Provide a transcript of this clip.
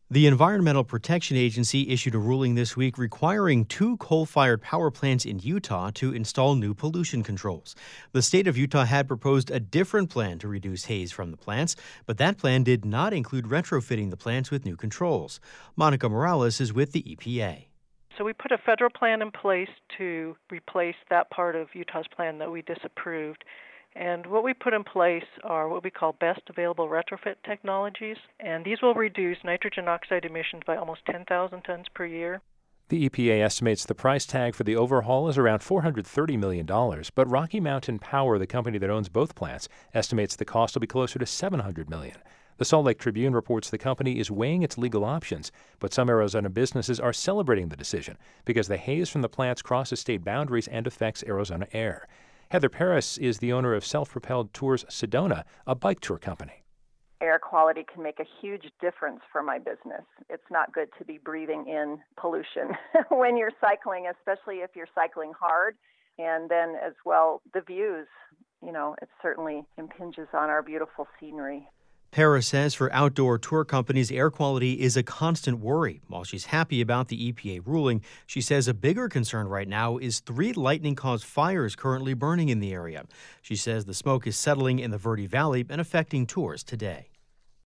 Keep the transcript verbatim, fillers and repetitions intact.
The Environmental Protection Agency issued a ruling this week requiring two coal-fired power plants in Utah to install new pollution controls. The state of Utah had proposed a different plan to reduce haze from the plants, but that plan did not include retrofitting the plants with new controls. Monica Morales is with the E P A. So we put a federal plan in place to replace that part of Utah's plan that we disapproved. And what we put in place are what we call best available retrofit technologies, and these will reduce nitrogen oxide emissions by almost ten thousand tons per year. The E P A estimates the price tag for the overhaul is around four hundred thirty million dollars, but Rocky Mountain Power, the company that owns both plants, estimates the cost will be closer to seven hundred million dollars. The Salt Lake Tribune reports the company is weighing its legal options, but some Arizona businesses are celebrating the decision because the haze from the plants crosses state boundaries and affects Arizona air. Heather Paris is the owner of Self-Propelled Tours Sedona, a bike tour company. Air quality can make a huge difference for my business. It's not good to be breathing in pollution when you're cycling, especially if you're cycling hard. And then as well, the views, you know, it certainly impinges on our beautiful scenery. Paris says for outdoor tour companies, air quality is a constant worry. While she's happy about the E P A ruling, she says a bigger concern right now is three lightning-caused fires currently burning in the area. She says the smoke is settling in the Verde Valley and affecting tours today.